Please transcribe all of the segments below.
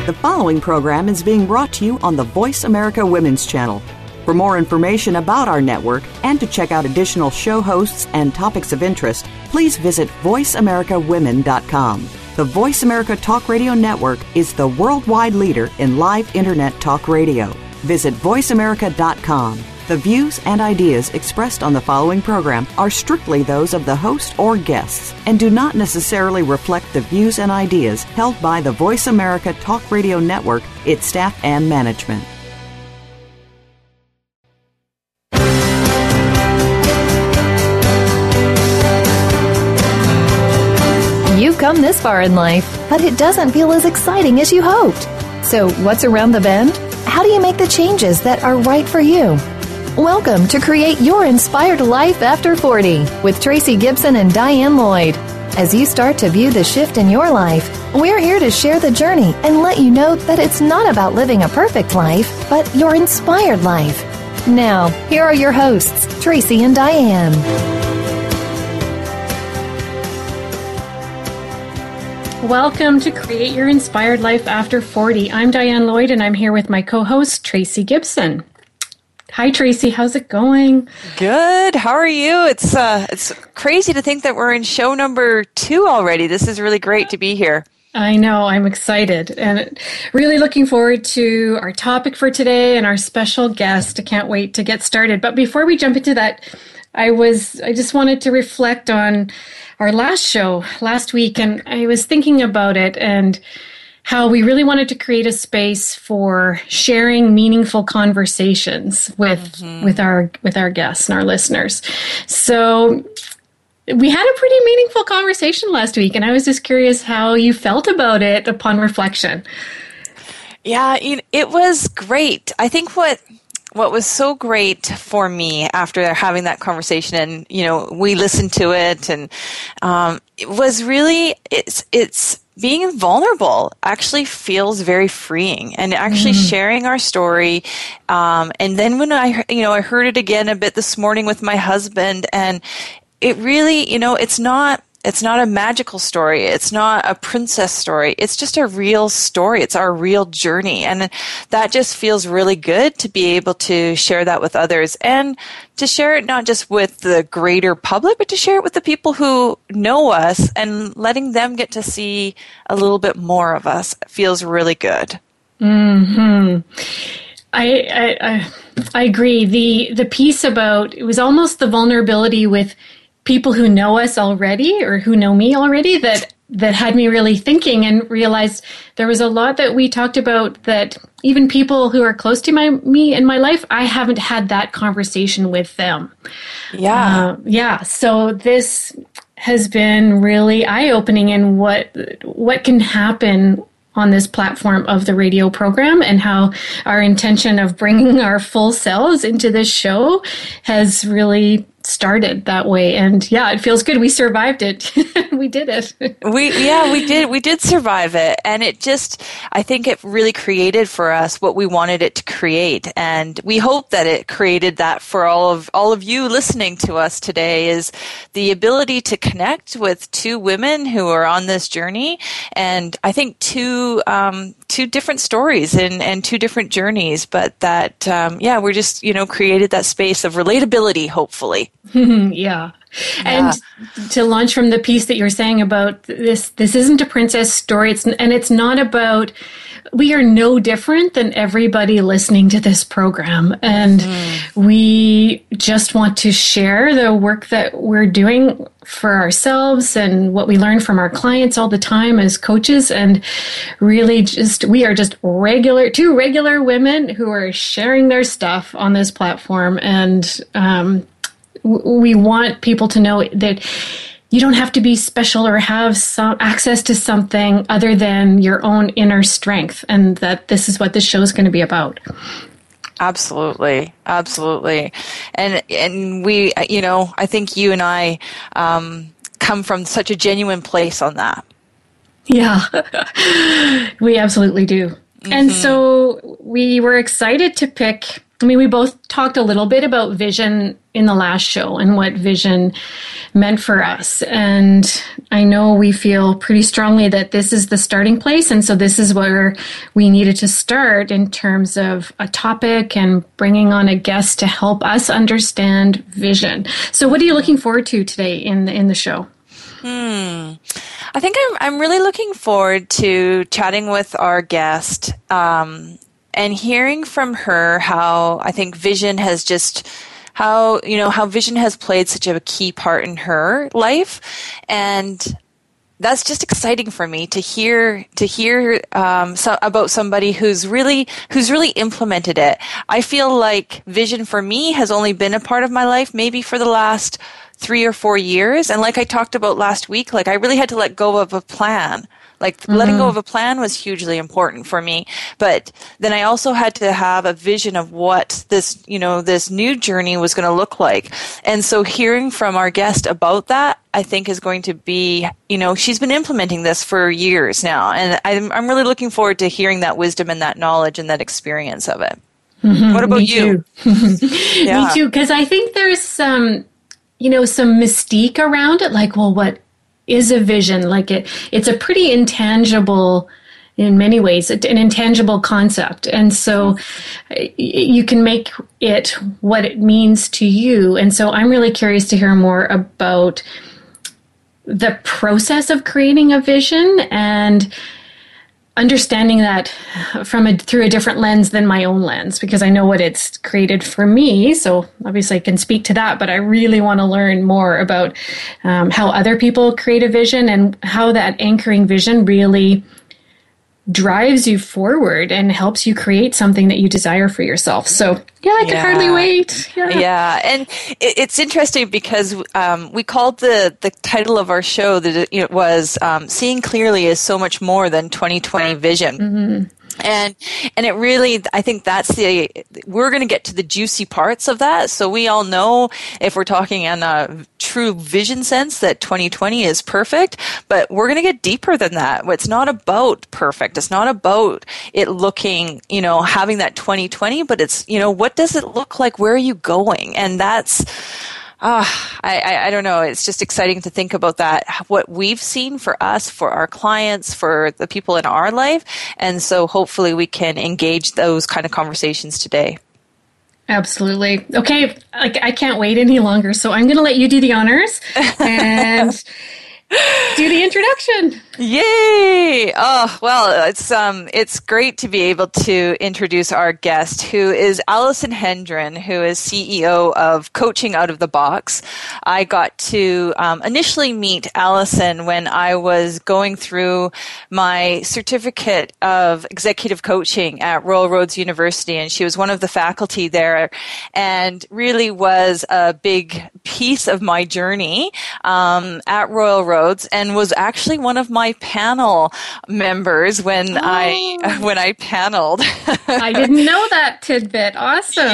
The following program is being brought to you on the Voice America Women's Channel. For more information about our network and to check out additional show hosts and topics of interest, please visit voiceamericawomen.com. The Voice America Talk Radio Network is the worldwide leader in live Internet talk radio. Visit voiceamerica.com. The views and ideas expressed on the following program are strictly those of the host or guests and do not necessarily reflect the views and ideas held by the Voice America Talk Radio Network, its staff, and management. You've come this far in life, but it doesn't feel as exciting as you hoped. So what's around the bend? How do you make the changes that are right for you? Welcome to Create Your Inspired Life After 40 with Tracy Gibson and Diane Lloyd. As you start to view the shift in your life, we're here to share the journey and let you know that it's not about living a perfect life, but your inspired life. Now, here are your hosts, Tracy and Diane. Welcome to Create Your Inspired Life After 40. I'm Diane Lloyd, and I'm here with my co-host, Tracy Gibson. Hi, Tracy. How's it going? Good. How are you? It's crazy to think that we're in show number 2 already. This is really great to be here. I know. I'm excited and really looking forward to our topic for today and our special guest. I can't wait to get started. But before we jump into that, I just wanted to reflect on our last show last week, and I was thinking about it and how we really wanted to create a space for sharing meaningful conversations with our guests and our listeners. So we had a pretty meaningful conversation last week, and I was just curious how you felt about it upon reflection. Yeah, it was great. I think what was so great for me after having that conversation, and we listened to it, and it was really it's being vulnerable actually feels very freeing, and actually sharing our story. And then when I heard it again a bit this morning with my husband, and it really, it's not a magical story. It's not a princess story. It's just a real story. It's our real journey. And that just feels really good to be able to share that with others, and to share it not just with the greater public, but to share it with the people who know us, and letting them get to see a little bit more of us feels really good. I agree. The piece about, it was almost the vulnerability with people who know us already, or who know me already, that had me really thinking, and realized there was a lot that we talked about that even people who are close to me in my life, I haven't had that conversation with them. Yeah. So this has been really eye-opening in what can happen on this platform of the radio program, and how our intention of bringing our full selves into this show has really started that way. And yeah, it feels good. We survived it. We did it. We did survive it. And it just, I think it really created for us what we wanted it to create. And we hope that it created that for all of you listening to us today, is the ability to connect with two women who are on this journey. And I think two different stories and two different journeys, but that, we're just, created that space of relatability, hopefully. Yeah. And to launch from the piece that you're saying about this isn't a princess story. It's not about, we are no different than everybody listening to this program. And we just want to share the work that we're doing for ourselves and what we learn from our clients all the time as coaches. And really we are just two regular women who are sharing their stuff on this platform. And, we want people to know that you don't have to be special or have some access to something other than your own inner strength, and that this is what this show is going to be about. Absolutely. And we, I think you and I come from such a genuine place on that. Yeah, we absolutely do. And so we were excited to pick I mean, we both talked a little bit about vision in the last show and what vision meant for us. And I know we feel pretty strongly that this is the starting place. And so this is where we needed to start in terms of a topic and bringing on a guest to help us understand vision. So what are you looking forward to today in the show? I think I'm really looking forward to chatting with our guest, and hearing from her how I think vision has how vision has played such a key part in her life. And that's just exciting for me to hear about somebody who's really implemented it. I feel like vision for me has only been a part of my life maybe for the last 3 or 4 years. And like I talked about last week, like I really had to let go of a plan. Like letting go of a plan was hugely important for me. But then I also had to have a vision of what this new journey was going to look like. And so hearing from our guest about that, I think is going to be, she's been implementing this for years now. And I'm really looking forward to hearing that wisdom and that knowledge and that experience of it. Mm-hmm. What about you? Yeah. Me too, because I think there's some mystique around it. Like, well, what is a vision? Like it's a pretty intangible, in many ways, an intangible concept. And so you can make it what it means to you. And so I'm really curious to hear more about the process of creating a vision and understanding that through a different lens than my own lens, because I know what it's created for me. So obviously I can speak to that, but I really want to learn more about how other people create a vision and how that anchoring vision really drives you forward and helps you create something that you desire for yourself. So I can hardly wait. Yeah. And it's interesting because we called the title of our show that it was Seeing Clearly is So Much More Than 2020 Vision. Mm-hmm. And it really, I think we're going to get to the juicy parts of that. So we all know, if we're talking in a true vision sense, that 2020 is perfect, but we're going to get deeper than that. It's not about perfect. It's not about it looking, having that 2020, but it's, what does it look like? Where are you going? And that's, I don't know. It's just exciting to think about that, what we've seen for us, for our clients, for the people in our life. And so hopefully we can engage those kind of conversations today. Absolutely. Okay. I can't wait any longer. So I'm going to let you do the honors and do the introduction. Yay! Oh, well, it's great to be able to introduce our guest, who is Allison Hendren, who is CEO of Coaching Out of the Box. I got to initially meet Allison when I was going through my certificate of executive coaching at Royal Roads University, and she was one of the faculty there, and really was a big piece of my journey at Royal Roads, and was actually one of my panel members when I paneled. I didn't know that tidbit. Awesome.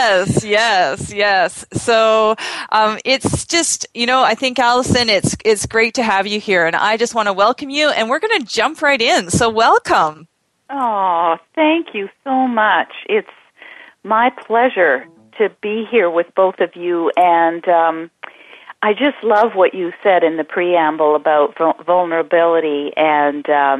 Yes. So it's just, I think, Allison, it's great to have you here, and I just want to welcome you, and we're going to jump right in. So welcome. Oh, thank you so much. It's my pleasure to be here with both of you, and I just love what you said in the preamble about vulnerability and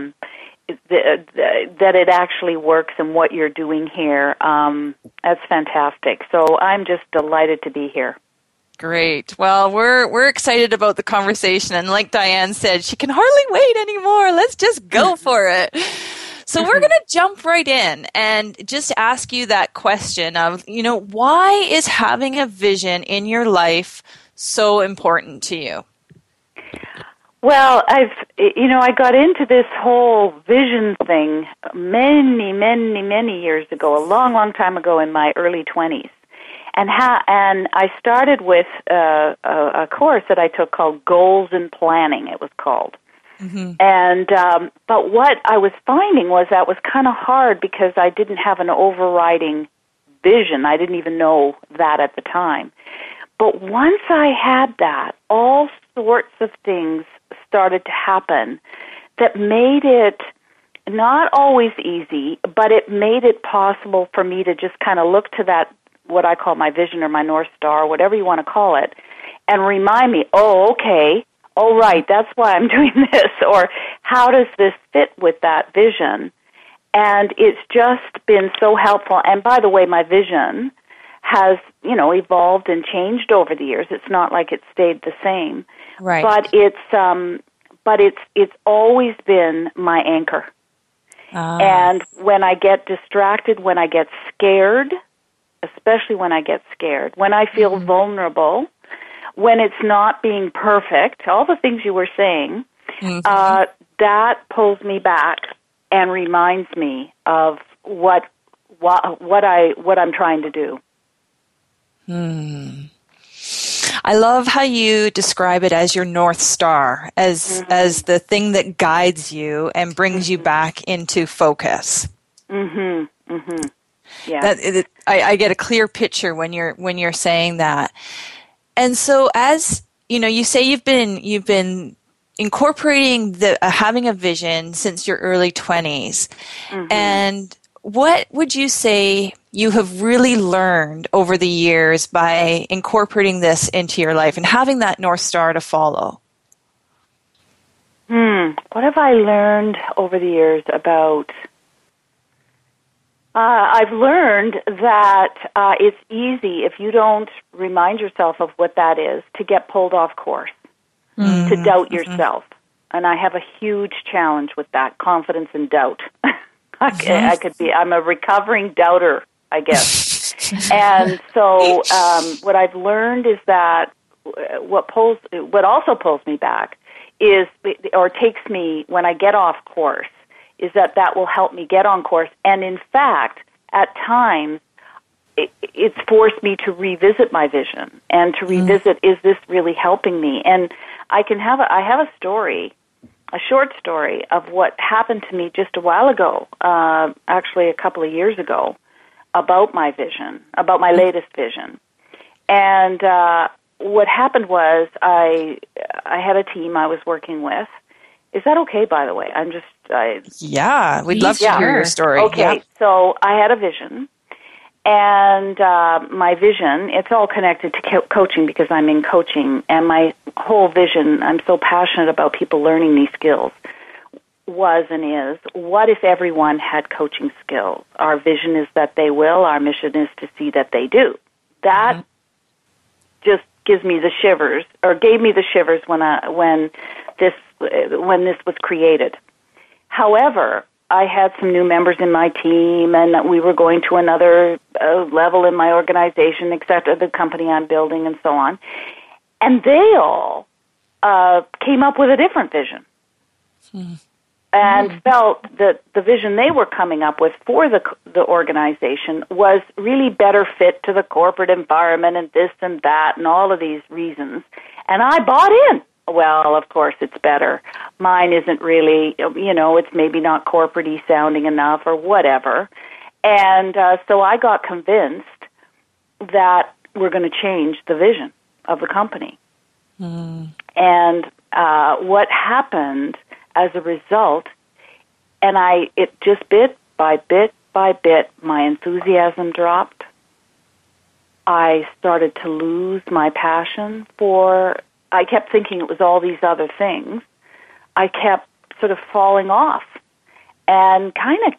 that it actually works and what you're doing here. That's fantastic. So I'm just delighted to be here. Great. Well, we're excited about the conversation, and like Diane said, she can hardly wait anymore. Let's just go for it. So we're going to jump right in and just ask you that question of, why is having a vision in your life so important to you? Well, I got into this whole vision thing many years ago, a long time ago in my early 20s. And I started with a course that I took called Goals and Planning, it was called. Mm-hmm. And but what I was finding was that was kind of hard because I didn't have an overriding vision. I didn't even know that at the time. But once I had that, all sorts of things started to happen that made it not always easy, but it made it possible for me to just kind of look to that, what I call my vision or my North Star, whatever you want to call it, and remind me, oh, okay, oh, right, that's why I'm doing this, or how does this fit with that vision? And it's just been so helpful. And by the way, my vision has, evolved and changed over the years. It's not like it stayed the same. Right. But it's always been my anchor. And when I get distracted, when I get scared, especially when I get scared, when I feel vulnerable, when it's not being perfect, all the things you were saying, that pulls me back and reminds me of what I'm trying to do. I love how you describe it as your North Star, as the thing that guides you and brings you back into focus. Yeah. I get a clear picture when you're saying that. And so, as you say, you've been incorporating having a vision since your early 20s. And what would you say you have really learned over the years by incorporating this into your life and having that North Star to follow? What have I learned over the years about... I've learned that it's easy, if you don't remind yourself of what that is, to get pulled off course, to doubt yourself. And I have a huge challenge with that, confidence and doubt. I'm a recovering doubter, I guess. And so what I've learned is that what also pulls me back is, or takes me when I get off course, is that will help me get on course. And in fact, at times, it's forced me to revisit my vision and to revisit, is this really helping me? And I have a story, a short story of what happened to me just a while ago, actually a couple of years ago, about my vision, about my latest vision. And what happened was I had a team I was working with. Is that okay, by the way? Yeah, we'd love to hear your story. Okay, so I had a vision, and my vision, it's all connected to coaching because I'm in coaching, and my whole vision, I'm so passionate about people learning these skills, was and is, what if everyone had coaching skills? Our vision is that they will, our mission is to see that they do. That just gives me the shivers, or gave me the shivers when this was created. However, I had some new members in my team, and we were going to another level in my organization, except the company I'm building and so on. And they all came up with a different vision and felt that the vision they were coming up with for the organization was really better fit to the corporate environment and this and that and all of these reasons. And I bought in. Well, of course, it's better. Mine isn't really, it's maybe not corporate-y sounding enough or whatever. And so I got convinced that we're going to change the vision of the company. And what happened as a result, and it just bit by bit by bit, my enthusiasm dropped. I started to lose my passion I kept thinking it was all these other things. I kept sort of falling off and kind of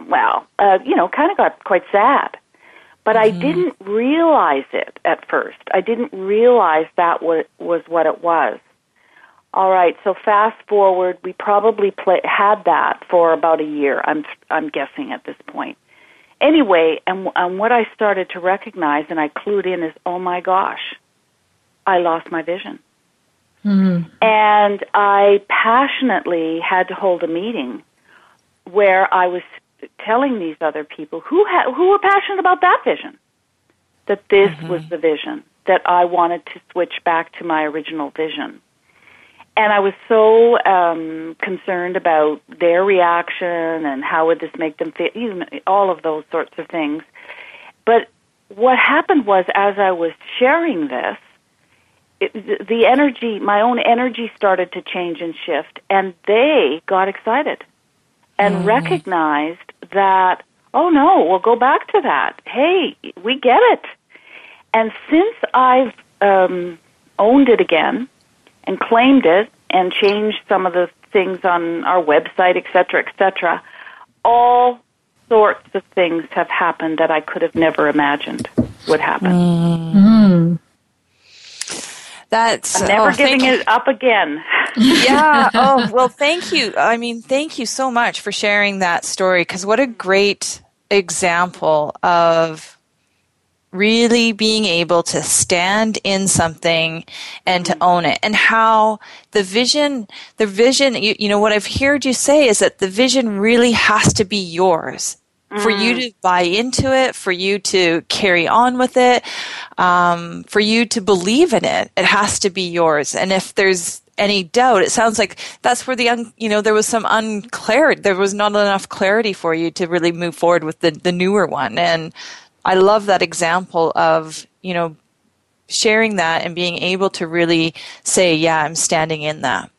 got quite sad. But I didn't realize it at first. I didn't realize that was what it was. All right, so fast forward, we probably had that for about a year, I'm guessing at this point. Anyway, and what I started to recognize and I clued in is, oh my gosh, I lost my vision. And I passionately had to hold a meeting where I was telling these other people who were passionate about that vision, that this was the vision, that I wanted to switch back to my original vision. And I was so concerned about their reaction and how would this make them feel, even all of those sorts of things. But what happened was, as I was sharing this, the energy, my own energy started to change and shift, and they got excited. and recognized that, oh no, we'll go back to that. Hey, we get it. And since I've owned it again and claimed it and changed some of the things on our website, et cetera, all sorts of things have happened that I could have never imagined would happen. That's, I'm never giving it up again. Yeah. Oh, well, thank you. I mean, thank you so much for sharing that story, because what a great example of really being able to stand in something and to own it, and how the vision, you know, what I've heard you say is that the vision really has to be yours. For you to buy into it, for you to carry on with it, for you to believe in it, it has to be yours. And if there's any doubt, it sounds like that's where there was some unclarity. There was not enough clarity for you to really move forward with the newer one. And I love that example of, you know, sharing that and being able to really say, yeah, I'm standing in that.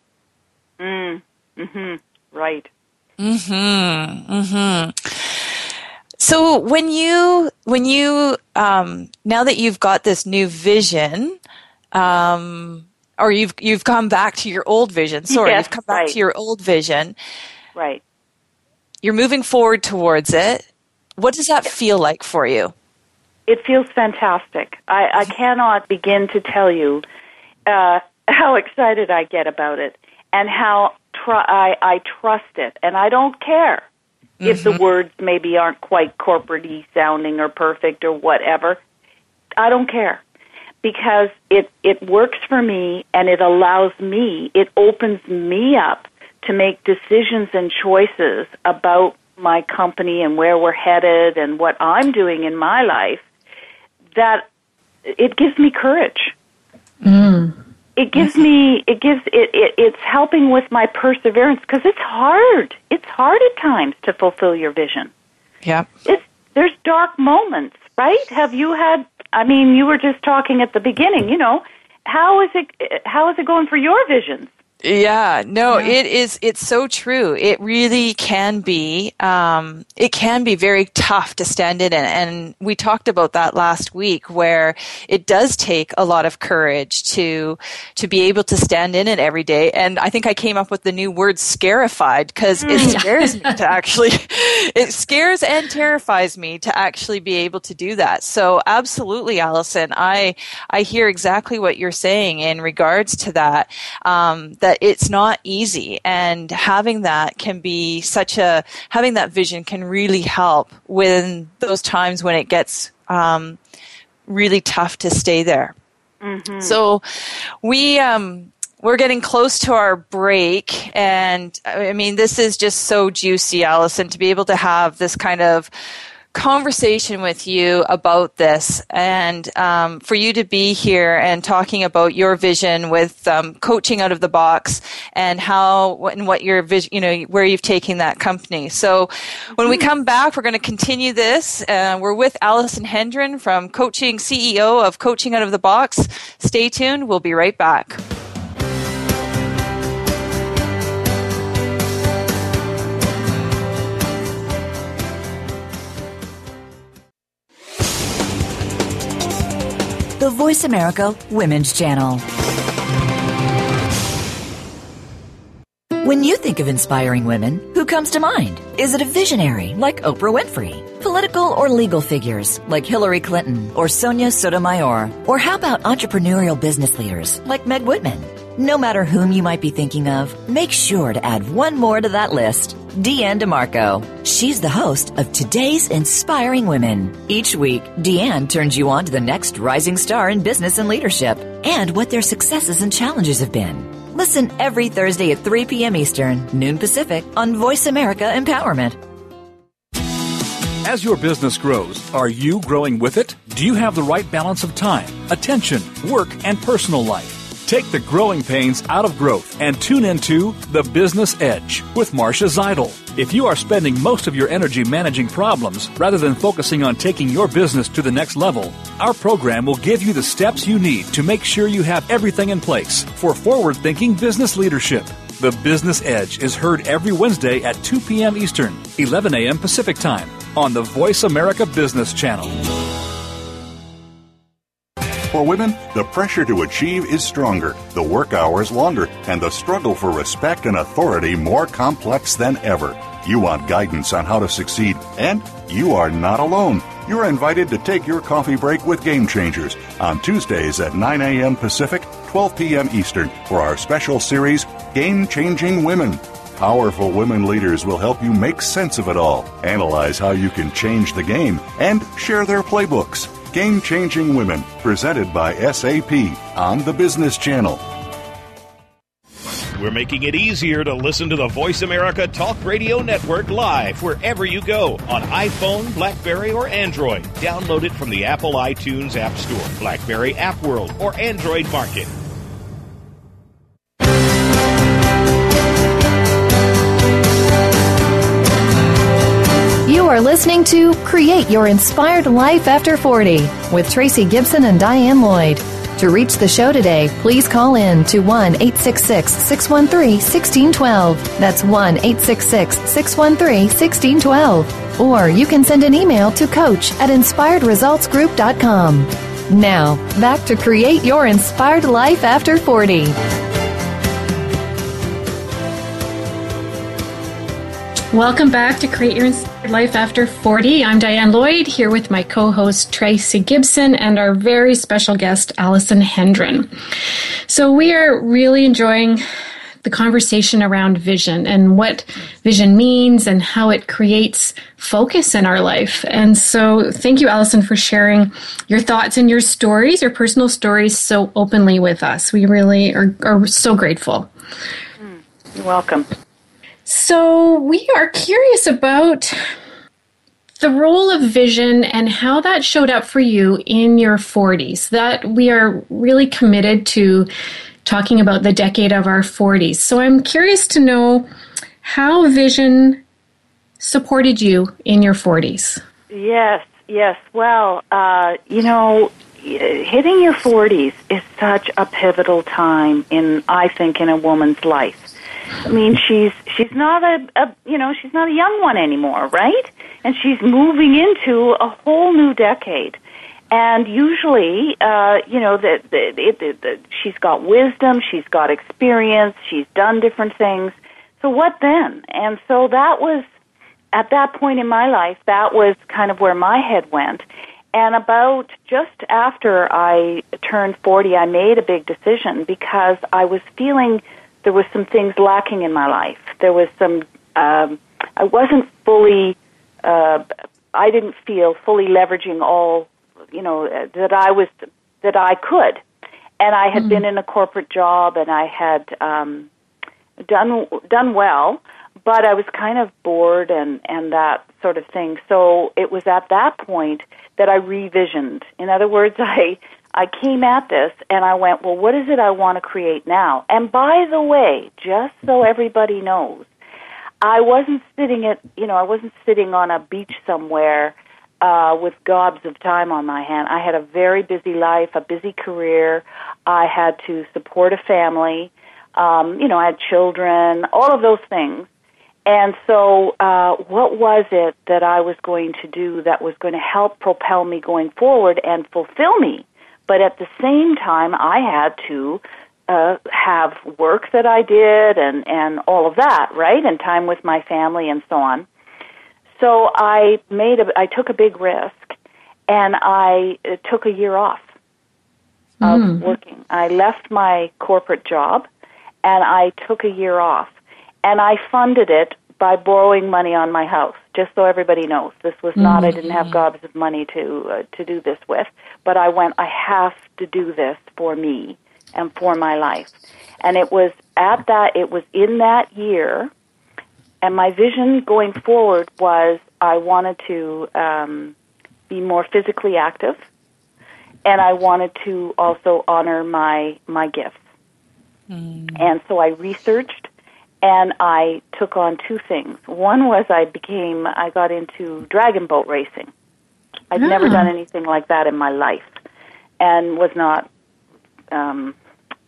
Right. So when you now that you've got this new vision, or you've come back to your old vision. Sorry, yes, you've come back to your old vision. Right. You're moving forward towards it. What does that feel like for you? It feels fantastic. I cannot begin to tell you how excited I get about it, and how I trust it, and I don't care if the words maybe aren't quite corporate-y sounding or perfect or whatever. I don't care, because it works for me, and it allows me, it opens me up to make decisions and choices about my company and where we're headed and what I'm doing in my life, that it gives me courage. It's helping with my perseverance, because it's hard. It's hard at times to fulfill your vision. Yeah. There's dark moments, right? Have you had, I mean, you were just talking at the beginning, you know, how is it going for your visions? Yeah, no, it's so true. It really can be, very tough to stand in it. And we talked about that last week, where it does take a lot of courage to be able to stand in it every day. And I think I came up with the new word scarified, because it scares me to actually, it scares and terrifies me to actually be able to do that. So absolutely, Allison, I hear exactly what you're saying in regards to that, that it's not easy, and having that having that vision can really help when those times when it gets really tough to stay there. So we're getting close to our break, and I mean, this is just so juicy, Allison, to be able to have this kind of conversation with you about this, and for you to be here and talking about your vision with coaching out of the box, and what your vision, you know, where you've taken that company. So when we come back, we're going to continue this. We're with Allison Hendren from CEO of Coaching Out of the Box. Stay tuned. We'll be right back. The Voice America Women's Channel. When you think of inspiring women, who comes to mind? Is it a visionary like Oprah Winfrey? Political or legal figures like Hillary Clinton or Sonia Sotomayor? Or how about entrepreneurial business leaders like Meg Whitman? No matter whom you might be thinking of, make sure to add one more to that list. Deanne DeMarco. She's the host of Today's Inspiring Women. Each week, Deanne turns you on to the next rising star in business and leadership, and what their successes and challenges have been. Listen every Thursday at 3 p.m. Eastern, noon Pacific, on Voice America Empowerment. As your business grows, are you growing with it? Do you have the right balance of time, attention, work, and personal life? Take the growing pains out of growth and tune into The Business Edge with Marcia Zeidel. If you are spending most of your energy managing problems rather than focusing on taking your business to the next level, our program will give you the steps you need to make sure you have everything in place for forward-thinking business leadership. The Business Edge is heard every Wednesday at 2 p.m. Eastern, 11 a.m. Pacific Time on the Voice America Business Channel. For women, the pressure to achieve is stronger, the work hours longer, and the struggle for respect and authority more complex than ever. You want guidance on how to succeed, and you are not alone. You're invited to take your coffee break with Game Changers on Tuesdays at 9 a.m. Pacific, 12 p.m. Eastern for our special series, Game Changing Women. Powerful women leaders will help you make sense of it all, analyze how you can change the game, and share their playbooks. Game Changing Women, presented by SAP on the Business Channel. We're making it easier to listen to the Voice America Talk Radio Network live wherever you go on iPhone, BlackBerry, or Android. Download it from the Apple iTunes App Store, BlackBerry App World, or Android Market. You are listening to Create Your Inspired Life After 40 with Tracy Gibson and Diane Lloyd. To reach the show today, please call in to 1-866-613-1612. That's 1-866-613-1612. Or you can send an email to coach@inspiredresultsgroup.com. Now, back to Create Your Inspired Life After 40. Welcome back to Create Your Inspired Life After 40. I'm Diane Lloyd, here with my co-host Tracy Gibson and our very special guest, Allison Hendren. So we are really enjoying the conversation around vision and what vision means and how it creates focus in our life. And so thank you, Allison, for sharing your thoughts and your stories, your personal stories, so openly with us. We really are so grateful. You're welcome. So we are curious about the role of vision and how that showed up for you in your 40s. That we are really committed to talking about the decade of our 40s. So I'm curious to know how vision supported you in your 40s. Yes. Well, hitting your 40s is such a pivotal time I think, in a woman's life. I mean, she's not she's not a young one anymore, right? And she's moving into a whole new decade. And usually, she's got wisdom, she's got experience, she's done different things. So what then? And so that was, at that point in my life, that was kind of where my head went. And about just after I turned 40, I made a big decision because I was feeling there was some things lacking in my life. There was some, I wasn't fully, I didn't feel fully leveraging all, that I could. And I had been in a corporate job and I had done well, but I was kind of bored and that sort of thing. So it was at that point that I revisioned. In other words, I came at this and I went, well, what is it I want to create now? And by the way, just so everybody knows, I wasn't sitting on a beach somewhere with gobs of time on my hand. I had a very busy life, a busy career. I had to support a family. I had children, all of those things. And so what was it that I was going to do that was going to help propel me going forward and fulfill me? But at the same time, I had to have work that I did and all of that, right? And time with my family and so on. So I took a big risk, and I took a year off of working. I left my corporate job, and I took a year off. And I funded it by borrowing money on my house, just so everybody knows. This was not, I didn't have gobs of money to do this with, but I went, I have to do this for me and for my life. And it was in that year, and my vision going forward was I wanted to be more physically active, and I wanted to also honor my gifts. And so I researched, and I took on two things. One was I got into dragon boat racing. I'd never done anything like that in my life, and was not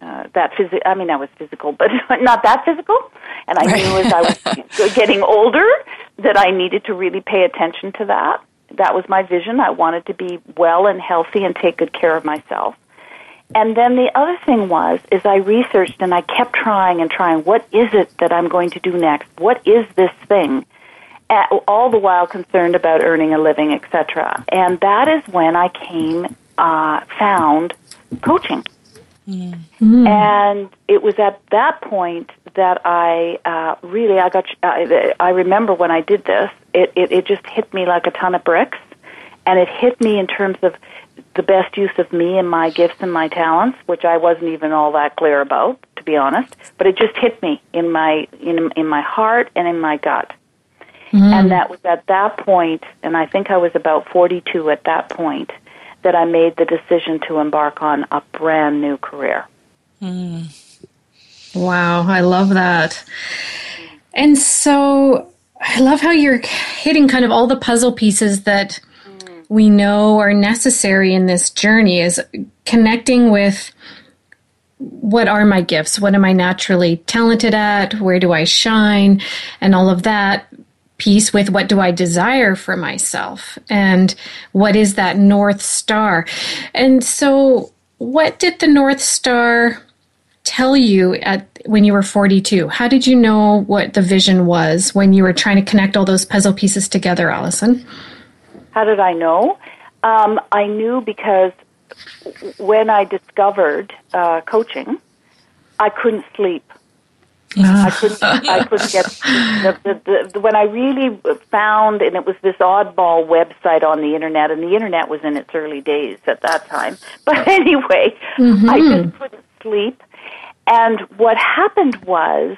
I was physical, but not that physical. And I knew as I was getting older that I needed to really pay attention to that. That was my vision. I wanted to be well and healthy and take good care of myself. And then the other thing is I researched and I kept trying. What is it that I'm going to do next? What is this thing? All the while concerned about earning a living, etc. And that is when I found coaching. Mm-hmm. And it was at that point that I remember when I did this, it just hit me like a ton of bricks, and it hit me in terms of the best use of me and my gifts and my talents, which I wasn't even all that clear about, to be honest, but it just hit me in my heart and in my gut. Mm-hmm. And that was at that point, and I think I was about 42 at that point, that I made the decision to embark on a brand new career. Mm. Wow, I love that. And so I love how you're hitting kind of all the puzzle pieces that we know are necessary in this journey, is connecting with what are my gifts, what am I naturally talented at, where do I shine, and all of that piece with what do I desire for myself, and what is that North Star. And so what did the North Star tell you when you were 42? How did you know what the vision was when you were trying to connect all those puzzle pieces together, Allison? How did I know? I knew because when I discovered coaching, I couldn't sleep. I couldn't get when I really found, and it was this oddball website on the internet, and the internet was in its early days at that time. But anyway, mm-hmm. I just couldn't sleep. And what happened was,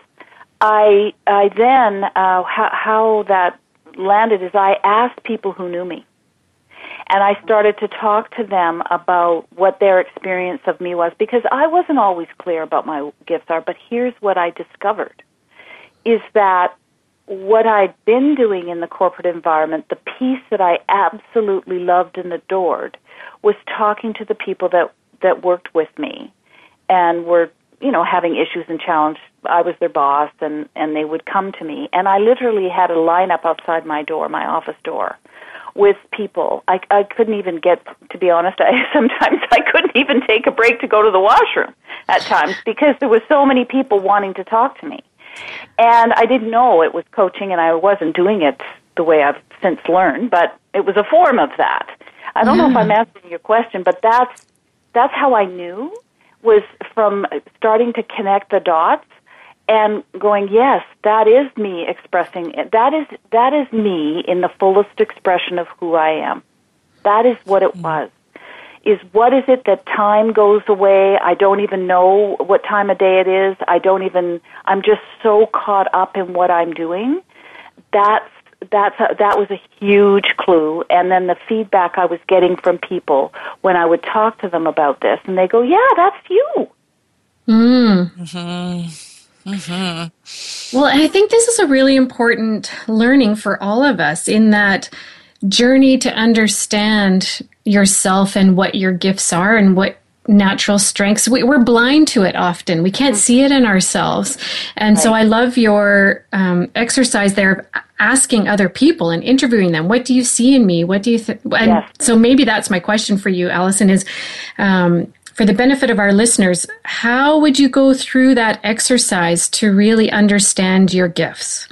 I then how that landed is I asked people who knew me. And I started to talk to them about what their experience of me was, because I wasn't always clear about my gifts are, but here's what I discovered, is that what I'd been doing in the corporate environment, the piece that I absolutely loved and adored, was talking to the people that worked with me and were, having issues and challenges. I was their boss, and they would come to me. And I literally had a lineup outside my office door, with people. I couldn't even get, to be honest, sometimes I couldn't even take a break to go to the washroom at times, because there was so many people wanting to talk to me. And I didn't know it was coaching, and I wasn't doing it the way I've since learned, but it was a form of that. I don't know if I'm answering your question, but that's how I knew, was from starting to connect the dots and going, yes, that is me expressing it. That is me in the fullest expression of who I am. That is what it was. Is what is it that time goes away? I don't even know what time of day it is. I'm just so caught up in what I'm doing. That was a huge clue. And then the feedback I was getting from people when I would talk to them about this, and they go, yeah, that's you. Mm-hmm. Mm-hmm. Well, I think this is a really important learning for all of us, in that journey to understand yourself and what your gifts are and what natural strengths. We're blind to it often. We can't see it in ourselves. And so I love your exercise there of asking other people and interviewing them. What do you see in me? What do you think? So maybe that's my question for you, Allison, is for the benefit of our listeners, how would you go through that exercise to really understand your gifts?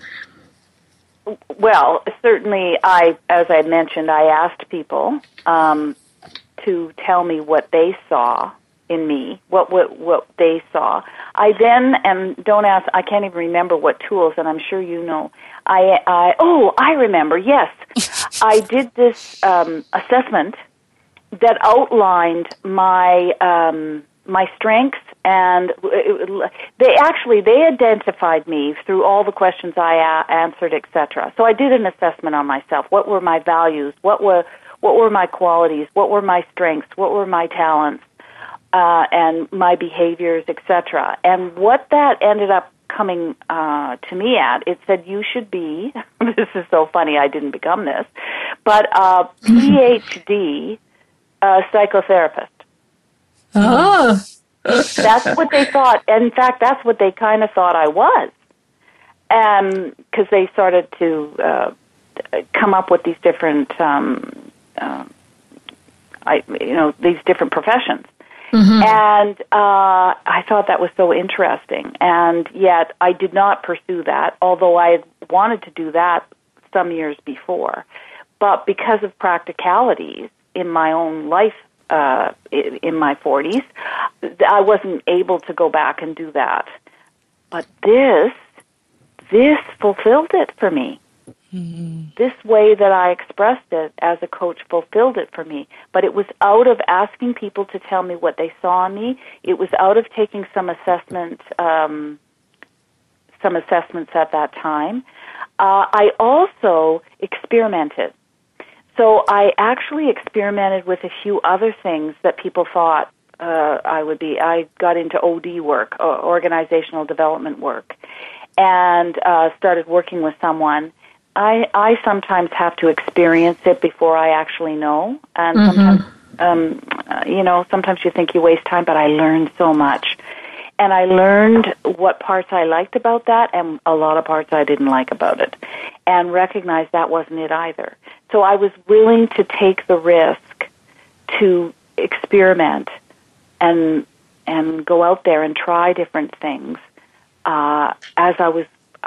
Well, certainly, as I mentioned, I asked people to tell me what they saw in me, what they saw. I then, and don't ask, I can't even remember what tools, and I'm sure you know. I remember, yes. I did this assessment that outlined my strengths, and they identified me through all the questions I answered, etc. So I did an assessment on myself. What were my values? What were my qualities? What were my strengths? What were my talents? And my behaviors, etc. And what that ended up coming to me at, it said you should be, this is so funny, I didn't become this, but PhD psychotherapist. Oh. That's what they thought. In fact, that's what they kind of thought I was. Because they started to come up with these different, these different professions. Mm-hmm. And I thought that was so interesting. And yet I did not pursue that, although I had wanted to do that some years before. But because of practicalities in my own life in my 40s, I wasn't able to go back and do that. But this fulfilled it for me. Mm-hmm. This way that I expressed it as a coach fulfilled it for me. But it was out of asking people to tell me what they saw in me. It was out of taking some assessments at that time. I also experimented. So I actually experimented with a few other things that people thought I would be. I got into OD work, organizational development work, and started working with someone. I sometimes have to experience it before I actually know, and sometimes, sometimes you think you waste time, but I learned so much. And I learned what parts I liked about that and a lot of parts I didn't like about it, and recognized that wasn't it either. So I was willing to take the risk to experiment and go out there and try different things as I was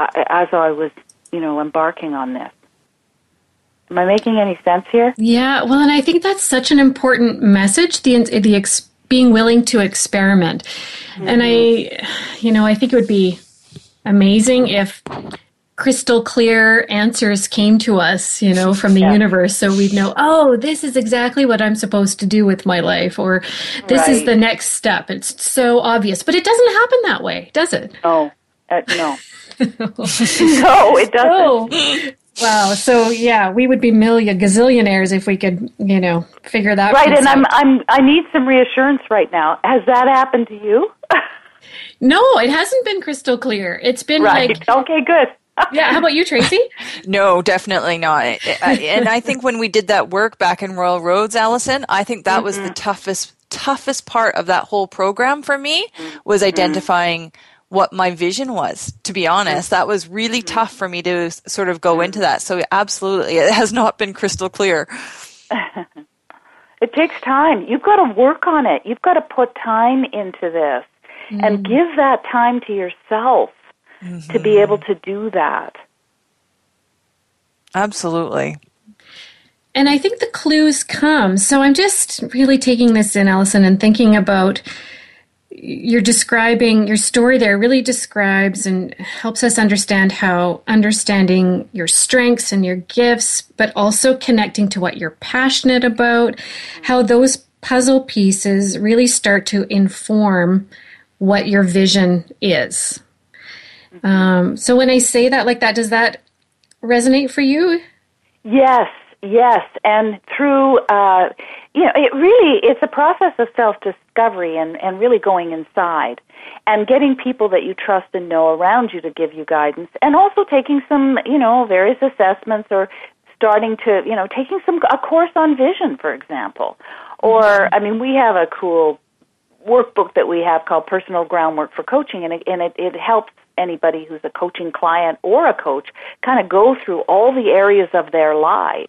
embarking on this. Am I making any sense here? Yeah, well, and I think that's such an important message, being willing to experiment. Mm-hmm. And I think it would be amazing if crystal clear answers came to us, from the universe, so we'd know, oh, this is exactly what I'm supposed to do with my life, or this is the next step. It's so obvious, but it doesn't happen that way, does it? No. No, it doesn't. Oh. Wow. So we would be gazillionaires if we could, figure that right. And out. I need some reassurance right now. Has that happened to you? No, it hasn't been crystal clear. It's been okay, good. Yeah. How about you, Tracy? No, definitely not. And I think when we did that work back in Royal Roads, Allison, I think that was the toughest part of that whole program for me, was identifying what my vision was. To be honest, that was really tough for me to sort of go into that. So absolutely, it has not been crystal clear. It takes time. You've got to work on it. You've got to put time into this and give that time to yourself to be able to do that. Absolutely. And I think the clues come. So I'm just really taking this in, Allison, and thinking about you're describing your story there really describes and helps us understand how understanding your strengths and your gifts, but also connecting to what you're passionate about, how those puzzle pieces really start to inform what your vision is. So when I say that like that, does that resonate for you? Yes. And through, it's a process of self-discovery and really going inside and getting people that you trust and know around you to give you guidance, and also taking some, various assessments, or starting to, taking a course on vision, for example. Or, we have a cool workbook that we have called Personal Groundwork for Coaching, and it helps anybody who's a coaching client or a coach kind of go through all the areas of their lives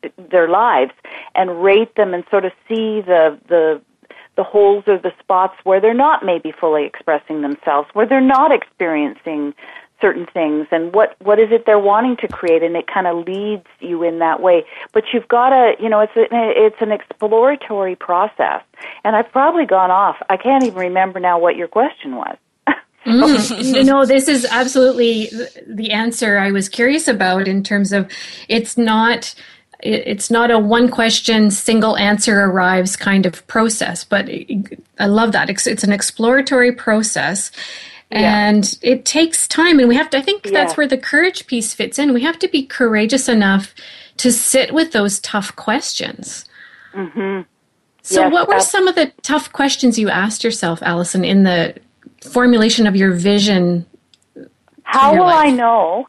and rate them and sort of see the holes or the spots where they're not maybe fully expressing themselves, where they're not experiencing certain things, and what is it they're wanting to create, and it kind of leads you in that way. But you've got to, it's an exploratory process. And I've probably gone off. I can't even remember now what your question was. This is absolutely the answer I was curious about, in terms of it's not a one question, single answer arrives kind of process, but I love that. It's an exploratory process, and it takes time, and I think that's where the courage piece fits in. We have to be courageous enough to sit with those tough questions. Mm-hmm. So what were some of the tough questions you asked yourself, Allison, in the formulation of your vision? How will I know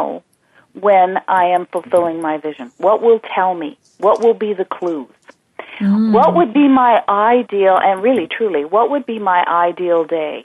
when I am fulfilling my vision? What will tell me? What will be the clues? What would be my ideal, and really, truly, what would be my ideal day?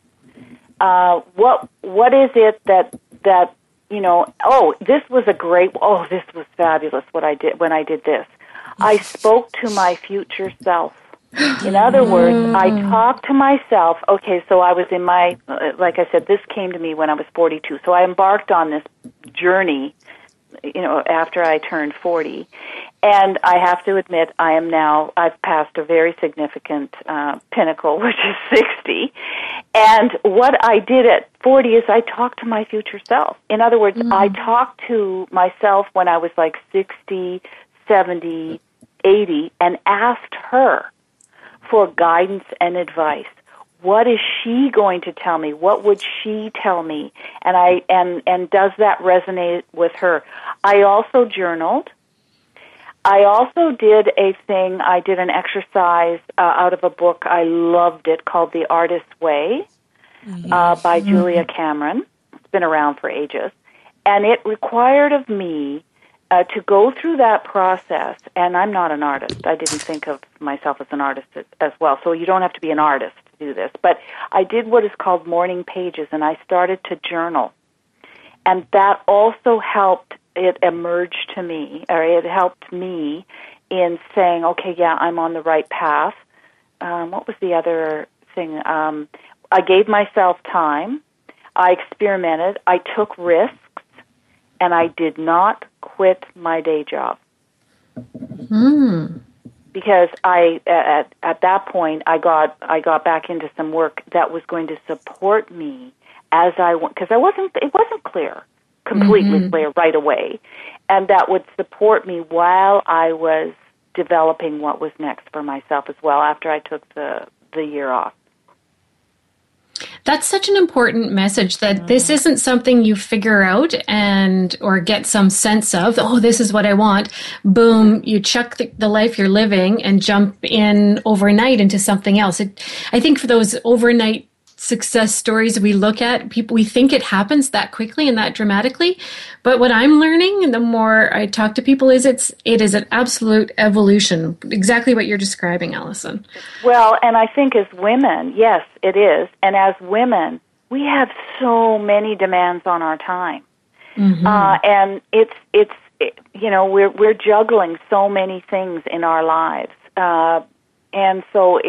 What is it that you know? Oh, this was this was fabulous. What I did when I did this, I spoke to my future self. In other words, I talked to myself. Okay, so I was in my, like I said, this came to me when I was 42. So I embarked on this journey, you know, after I turned 40. And I have to admit, I've passed a very significant pinnacle, which is 60. And what I did at 40 is I talked to my future self. In other words, I talked to myself when I was like 60, 70, 80, and asked her for guidance and advice. What is she going to tell me? What would she tell me? And does that resonate with her? I also journaled. I also did I did an exercise out of a book. I loved it, called The Artist's Way by Julia Cameron. It's been around for ages. And it required of me to go through that process, and I'm not an artist. I didn't think of myself as an artist as well, so you don't have to be an artist to do this. But I did what is called morning pages, and I started to journal. And that also helped it emerge to me, or it helped me in saying, okay, yeah, I'm on the right path. What was the other thing? I gave myself time. I experimented. I took risks. And I did not quit my day job. Because at that point I got back into some work that was going to support me as I went, because it wasn't clear, completely clear right away, and that would support me while I was developing what was next for myself as well after I took the year off. That's such an important message, that this isn't something you figure out or get some sense of, oh, this is what I want. Boom, you chuck the life you're living and jump in overnight into something else. I think for those overnight success stories we look at, we think it happens that quickly and that dramatically. But what I'm learning, and the more I talk to people, is it is an absolute evolution. Exactly what you're describing, Alison. Well, and I think as women, yes, it is. And as women, we have so many demands on our time. And it's you know, we're juggling so many things in our lives. And so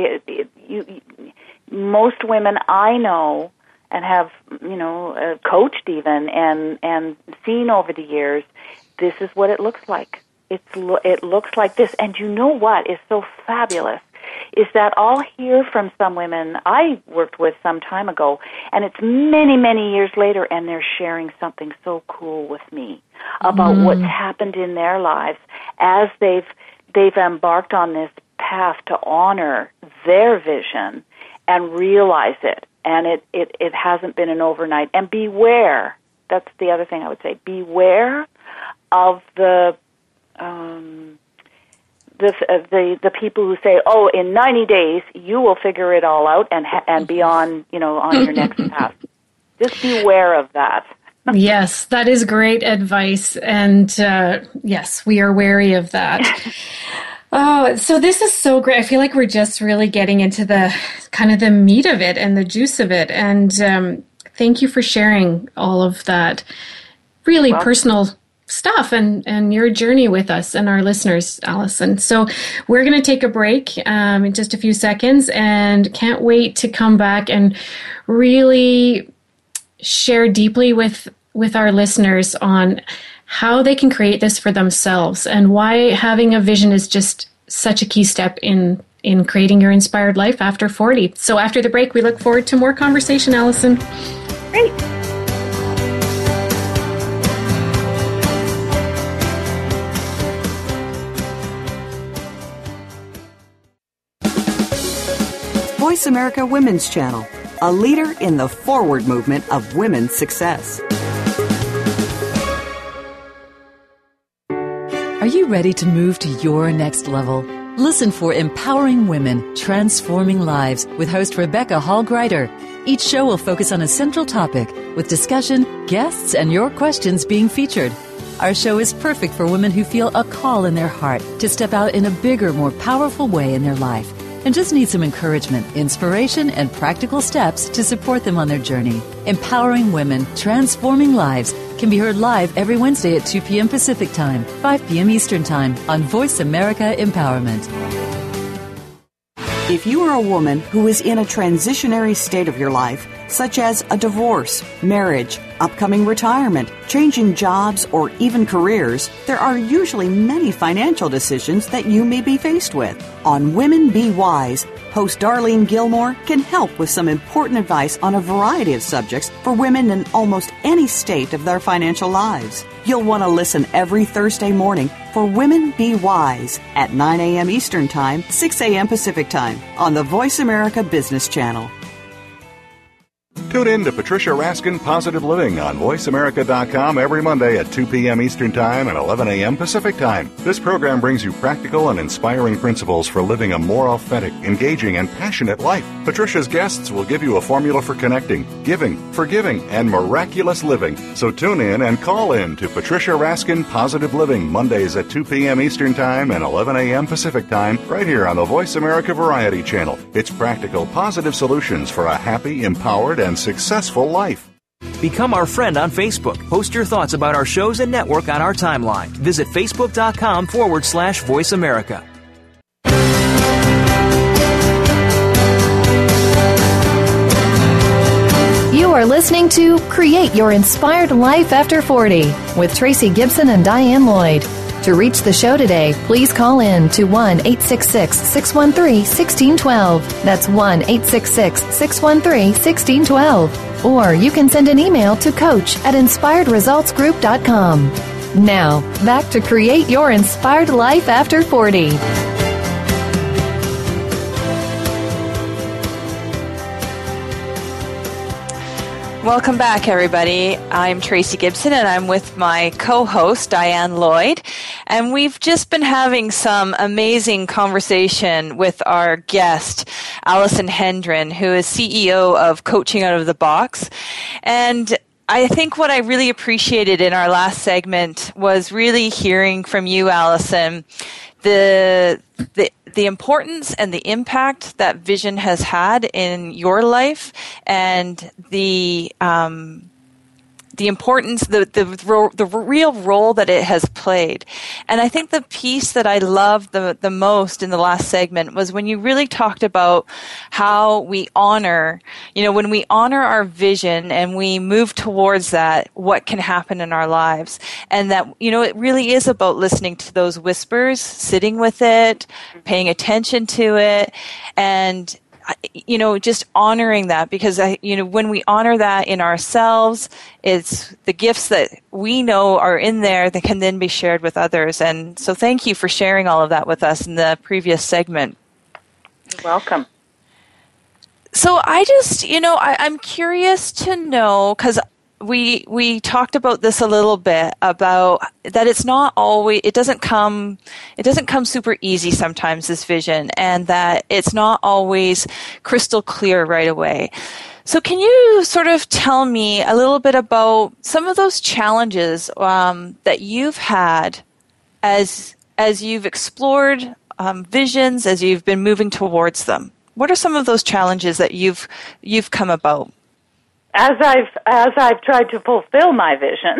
most women I know and have, you know, coached even and seen over the years, this is what it looks like. It looks like this. And you know what is so fabulous is that I'll hear from some women I worked with some time ago, and it's many, many years later, and they're sharing something so cool with me about what's happened in their lives as they've embarked on this path to honor their vision and realize it. And it hasn't been an overnight. And beware, that's the other thing I would say, beware of the people who say, oh, in 90 days you will figure it all out and be on, you know, on your next path. Just beware of that. Yes, that is great advice. And yes, we are wary of that. Oh, so this is so great. I feel like we're just really getting into the kind of the meat of it and the juice of it. And thank you for sharing all of that really personal stuff and your journey with us and our listeners, Alison. So we're going to take a break in just a few seconds, and can't wait to come back and really share deeply with our listeners on how they can create this for themselves and why having a vision is just such a key step in creating your inspired life after 40. So after the break, we look forward to more conversation, Alison. Great. Voice America Women's Channel, a leader in the forward movement of women's success. Are you ready to move to your next level? Listen for Empowering Women, Transforming Lives with host Rebecca Hall-Gruyter. Each show will focus on a central topic with discussion, guests, and your questions being featured. Our show is perfect for women who feel a call in their heart to step out in a bigger, more powerful way in their life and just need some encouragement, inspiration, and practical steps to support them on their journey. Empowering Women, Transforming Lives can be heard live every Wednesday at 2 p.m. Pacific Time, 5 p.m. Eastern Time on Voice America Empowerment. If you are a woman who is in a transitionary state of your life, such as a divorce, marriage, upcoming retirement, changing jobs, or even careers, there are usually many financial decisions that you may be faced with. On Women Be Wise, host Darlene Gilmore can help with some important advice on a variety of subjects for women in almost any state of their financial lives. You'll want to listen every Thursday morning for Women Be Wise at 9 a.m. Eastern Time, 6 a.m. Pacific Time on the Voice America Business Channel. Tune in to Patricia Raskin Positive Living on VoiceAmerica.com every Monday at 2 p.m. Eastern Time and 11 a.m. Pacific Time. This program brings you practical and inspiring principles for living a more authentic, engaging, and passionate life. Patricia's guests will give you a formula for connecting, giving, forgiving, and miraculous living. So tune in and call in to Patricia Raskin Positive Living Mondays at 2 p.m. Eastern Time and 11 a.m. Pacific Time right here on the Voice America Variety Channel. It's practical, positive solutions for a happy, empowered, and successful life. Become our friend on Facebook. Post your thoughts about our shows and network on our timeline. Visit Facebook.com/Voice America. You are listening to Create Your Inspired Life After 40 with Tracy Gibson and Diane Lloyd. To reach the show today, please call in to 1-866-613-1612. That's 1-866-613-1612. Or you can send an email to coach@inspiredresultsgroup.com. Now, back to Create Your Inspired Life After 40. Welcome back, everybody. I'm Tracy Gibson, and I'm with my co-host, Diane Lloyd. And we've just been having some amazing conversation with our guest, Allison Hendren, who is CEO of Coaching Out of the Box. And I think what I really appreciated in our last segment was really hearing from you, Allison, the importance and the impact that vision has had in your life, and the importance, the real role that it has played. And I think the piece that I loved the most in the last segment was when you really talked about how we honor, when we honor our vision and we move towards that, what can happen in our lives. And that, it really is about listening to those whispers, sitting with it, paying attention to it, and just honoring that, because when we honor that in ourselves, it's the gifts that we know are in there that can then be shared with others. And so thank you for sharing all of that with us in the previous segment. You're welcome. So I just, I'm curious to know, because we talked about this a little bit, about that it's not always, it doesn't come super easy sometimes, this vision, and that it's not always crystal clear right away. So can you sort of tell me a little bit about some of those challenges that you've had as you've explored visions, as you've been moving towards them? What are some of those challenges that you've come about? As I've tried to fulfill my vision,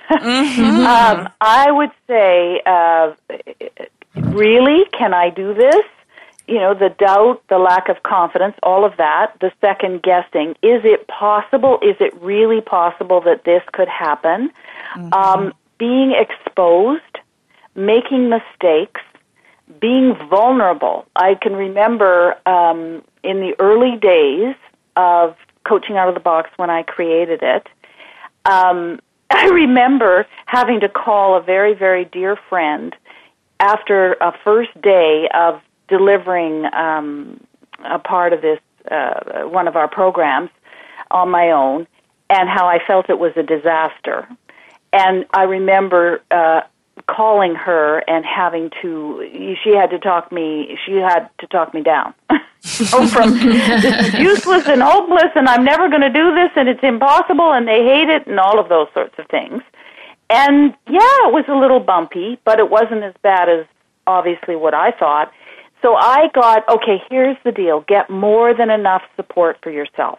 I would say, really, can I do this? The doubt, the lack of confidence, all of that, the second guessing. Is it possible? Is it really possible that this could happen? Being exposed, making mistakes, being vulnerable. I can remember in the early days of Coaching Out of the Box, when I created it, I remember having to call a very, very dear friend after a first day of delivering a part of this, one of our programs on my own, and how I felt it was a disaster. And I remember calling her and she had to talk me down. From this is useless and hopeless, and I'm never going to do this, and it's impossible, and they hate it, and all of those sorts of things. And yeah, it was a little bumpy, but it wasn't as bad as obviously what I thought. So I got, okay, here's the deal. Get more than enough support for yourself.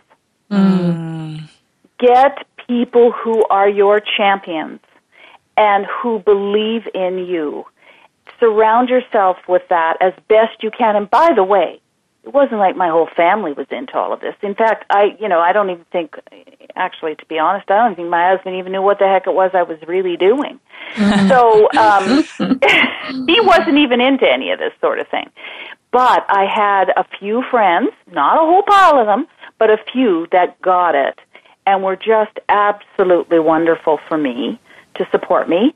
Get people who are your champions and who believe in you. Surround yourself with that as best you can. And by the way, it wasn't like my whole family was into all of this. In fact, I don't even think, actually, to be honest, I don't think my husband even knew what the heck it was I was really doing. So he wasn't even into any of this sort of thing. But I had a few friends, not a whole pile of them, but a few that got it and were just absolutely wonderful for me to support me.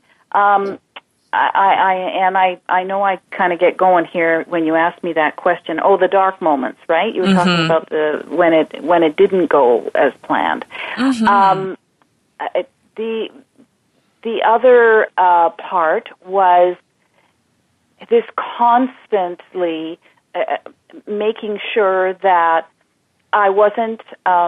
I know I kind of get going here when you ask me that question. Oh, the dark moments, right? You were talking about when it didn't go as planned. The other part was this constantly making sure that I wasn't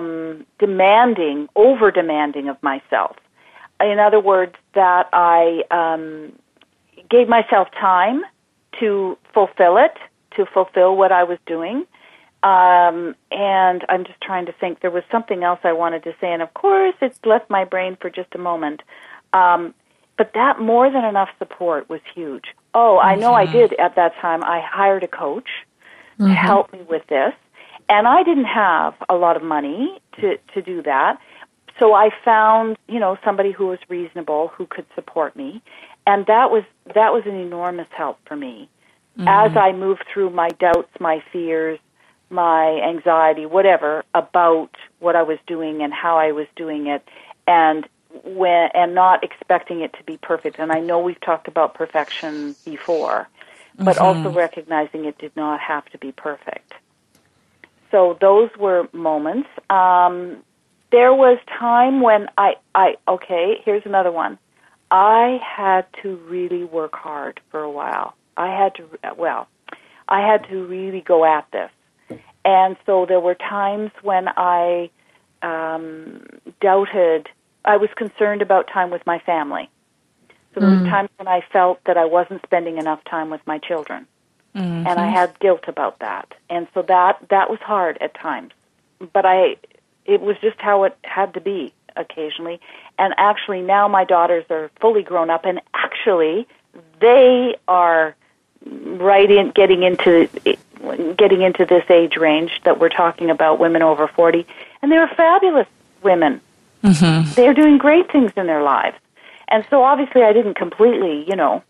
over demanding of myself. In other words, that I gave myself time to fulfill what I was doing. And I'm just trying to think. There was something else I wanted to say, and of course it's left my brain for just a moment. But that more than enough support was huge. Oh, I know I did at that time. I hired a coach to help me with this. And I didn't have a lot of money to do that. So I found, somebody who was reasonable, who could support me. And that was an enormous help for me. As I moved through my doubts, my fears, my anxiety, whatever, about what I was doing and how I was doing it, and not expecting it to be perfect. And I know we've talked about perfection before, but also recognizing it did not have to be perfect. So those were moments. There was time when okay, here's another one. I had to really work hard for a while. I had to really go at this. And so there were times when I doubted, I was concerned about time with my family. So there was times when I felt that I wasn't spending enough time with my children. And I had guilt about that. And so that was hard at times. But it was just how it had to be occasionally. And actually now my daughters are fully grown up, and actually they are getting into this age range that we're talking about, women over 40, and they're fabulous women. They're doing great things in their lives. And so obviously I didn't completely,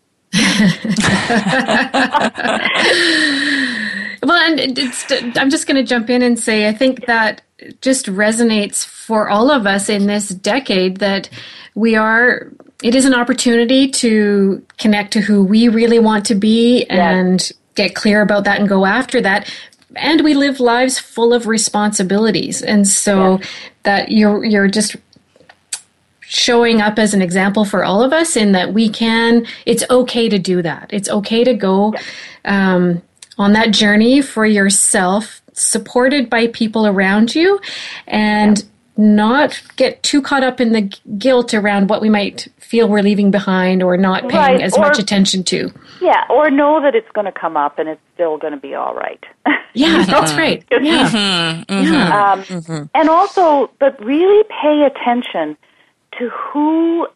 Well, and I'm just going to jump in and say I think that just resonates for all of us in this decade that it is an opportunity to connect to who we really want to be and get clear about that and go after that. And we live lives full of responsibilities. And so that you're just showing up as an example for all of us in that it's okay to do that. It's okay to go on that journey for yourself, supported by people around you, and not get too caught up in the guilt around what we might feel we're leaving behind or not paying as much attention to. Yeah, or know that it's going to come up and it's still going to be all right. Yeah, that's right. And also, but really pay attention to who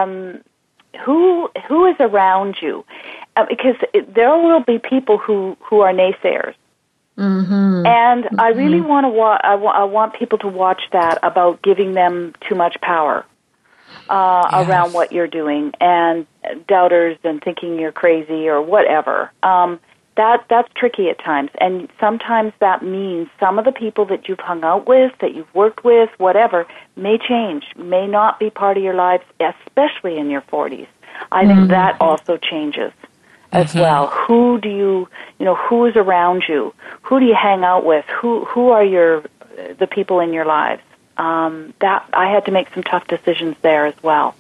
is around you, because there will be people who are naysayers. And I really want to I want people to watch that about giving them too much power around what you're doing, and doubters and thinking you're crazy or whatever. That's tricky at times, and sometimes that means some of the people that you've hung out with, that you've worked with, whatever, may change, may not be part of your lives, especially in your 40s. I think that also changes as well. Who do who is around you? Who do you hang out with? Who are the people in your lives? That I had to make some tough decisions there as well.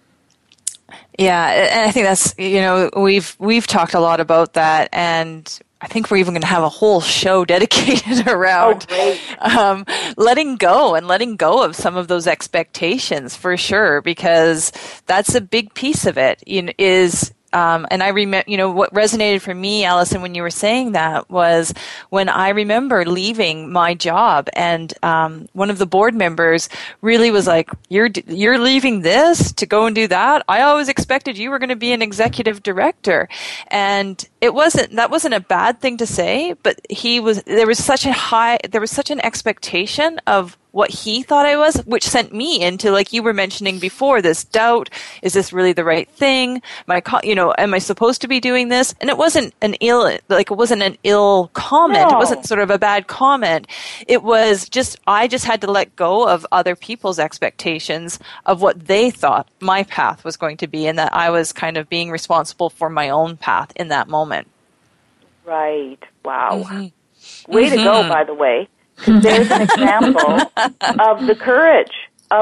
Yeah, and I think that's, we've talked a lot about that, and I think we're even going to have a whole show dedicated around letting go of some of those expectations, for sure, because that's a big piece of it. And I remember, what resonated for me, Allison, when you were saying that was when I remember leaving my job, and one of the board members really was like, "You're leaving this to go and do that? I always expected you were going to be an executive director." And that wasn't a bad thing to say, but there was such an expectation of what he thought I was, which sent me into, like you were mentioning before, this doubt. Is this really the right thing? Am I supposed to be doing this? And it wasn't an ill comment. No. It wasn't sort of a bad comment. It was I just had to let go of other people's expectations of what they thought my path was going to be, and that I was kind of being responsible for my own path in that moment. Right. Wow. Mm-hmm. Way to go, by the way. There's an example of the courage.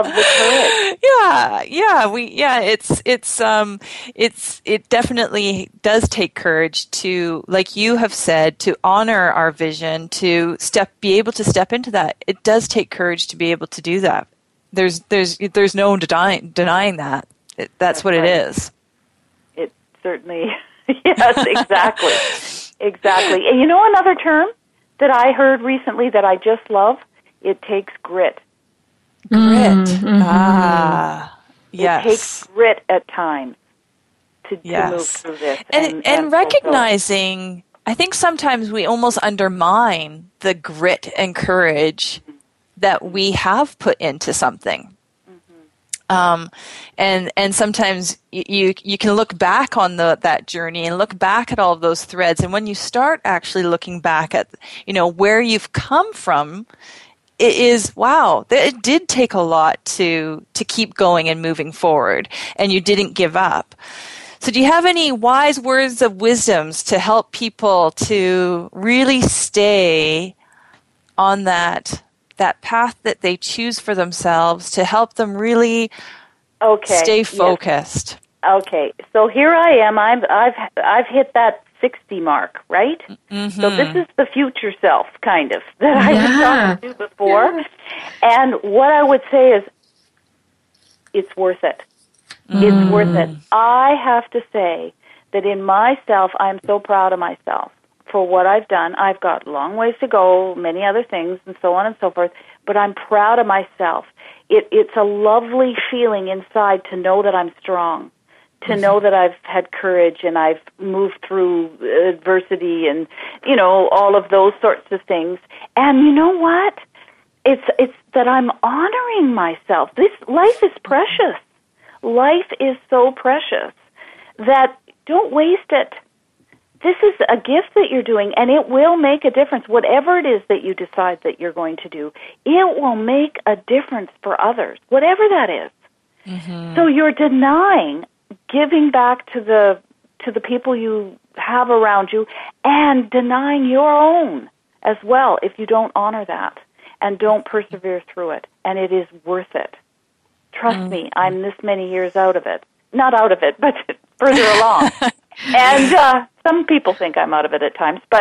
It definitely does take courage to, like you have said, to honor our vision, to be able to step into that. It does take courage to be able to do that. There's no denying that. That's what right. It is. It certainly, yes, exactly. Exactly. And another term that I heard recently that I just love, it takes grit. Grit. Mm-hmm. Yes. It takes grit at times to move through this. And recognizing, I think sometimes we almost undermine the grit and courage that we have put into something. And sometimes you can look back on that journey and look back at all of those threads. And when you start actually looking back at, where you've come from, it is, wow, it did take a lot to keep going and moving forward, and you didn't give up. So do you have any wise words of wisdoms to help people to really stay on that path that they choose for themselves, to help them really stay focused? Yes. Okay, so here I am. I've hit that 60 mark, right? Mm-hmm. So this is the future self, kind of, that I was talking to before. Yeah. And what I would say is, it's worth it. It's worth it. I have to say that in myself, I'm so proud of myself for what I've done. I've got a long ways to go, many other things, and so on and so forth, but I'm proud of myself. It's a lovely feeling inside to know that I'm strong, to know that I've had courage and I've moved through adversity and, all of those sorts of things. And you know what? It's that I'm honoring myself. This life is precious. Life is so precious that don't waste it. This is a gift that you're doing, and it will make a difference. Whatever it is that you decide that you're going to do, it will make a difference for others, whatever that is. Mm-hmm. So you're denying giving back to the people you have around you, and denying your own as well if you don't honor that and don't persevere through it. And it is worth it. Trust me, I'm this many years out of it. Not out of it, but further along. And some people think I'm out of it at times, but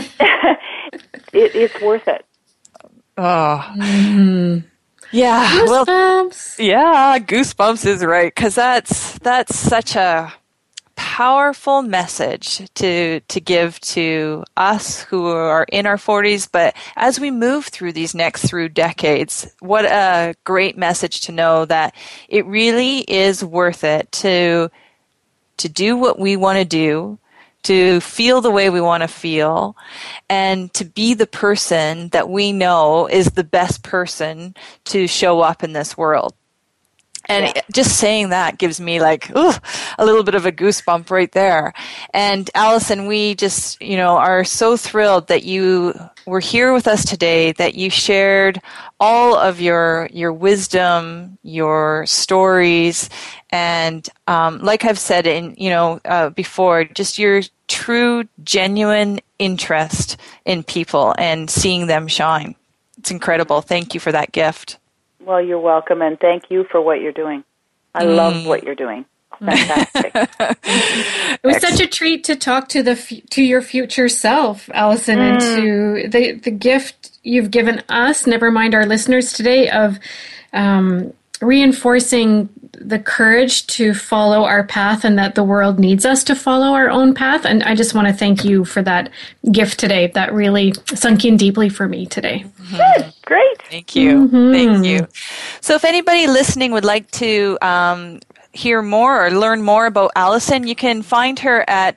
it's worth it. Oh. Mm-hmm. Yeah. Goosebumps. Well, goosebumps is right, because that's such a powerful message to give to us who are in our 40s, but as we move through these next decades, what a great message to know that it really is worth it to do what we want to do, to feel the way we want to feel, and to be the person that we know is the best person to show up in this world. And just saying that gives me a little bit of a goosebump right there. And Allison, we just, are so thrilled that you were here with us today, that you shared all of your wisdom, your stories, and like I've said before, just your true, genuine interest in people and seeing them shine. It's incredible. Thank you for that gift. Well, you're welcome, and thank you for what you're doing. I love what you're doing. Fantastic. It was such such a treat to talk to your future self, Allison, and to the gift you've given us, never mind our listeners today, of reinforcing the courage to follow our path, and that the world needs us to follow our own path. And I just want to thank you for that gift today. That really sunk in deeply for me today. Good. Great. Thank you. Thank you. So if anybody listening would like to hear more or learn more about Allison, you can find her at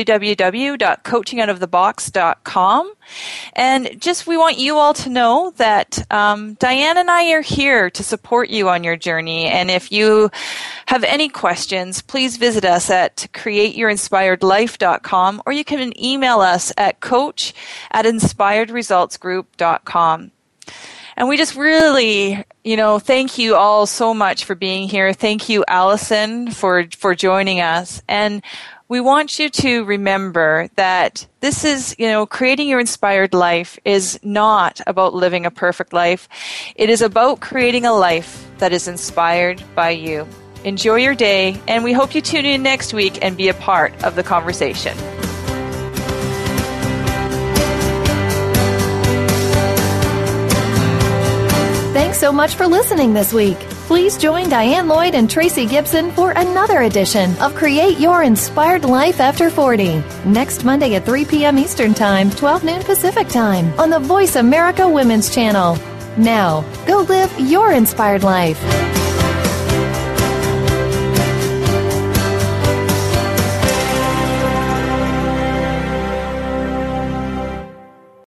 www.coachingoutofthebox.com. And just, we want you all to know that Diane and I are here to support you on your journey. And if you have any questions, please visit us at createyourinspiredlife.com, or you can email us at coach@inspiredresultsgroup.com. And we just really, thank you all so much for being here. Thank you, Allison, for joining us. And we want you to remember that this is, creating your inspired life is not about living a perfect life. It is about creating a life that is inspired by you. Enjoy your day, and we hope you tune in next week and be a part of the conversation. Thanks so much for listening this week. Please join Diane Lloyd and Tracy Gibson for another edition of Create Your Inspired Life After 40, next Monday at 3 p.m. Eastern Time, 12 noon Pacific Time, on the Voice America Women's Channel. Now, go live your inspired life.